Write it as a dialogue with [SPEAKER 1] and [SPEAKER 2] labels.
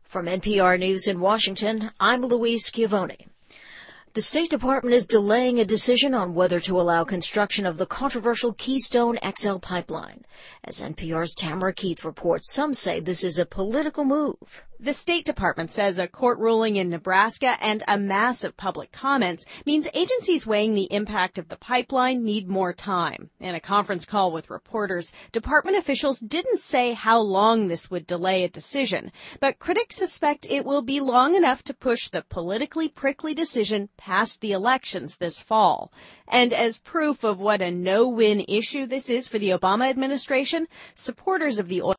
[SPEAKER 1] From NPR News in Washington, I'm Louise Schiavone. The State Department is delaying a decision on whether to allow construction of the controversial Keystone XL pipeline. As NPR's Tamara Keith reports, some say this is a political move.
[SPEAKER 2] The State Department says a court ruling in Nebraska and a mass of public comments means agencies weighing the impact of the pipeline need more time. In a conference call with reporters, department officials didn't say how long this would delay a decision, but critics suspect it will be long enough to push the politically prickly decision past the elections this fall. And as proof of what a no-win issue this is for the Obama administration, supporters of the oil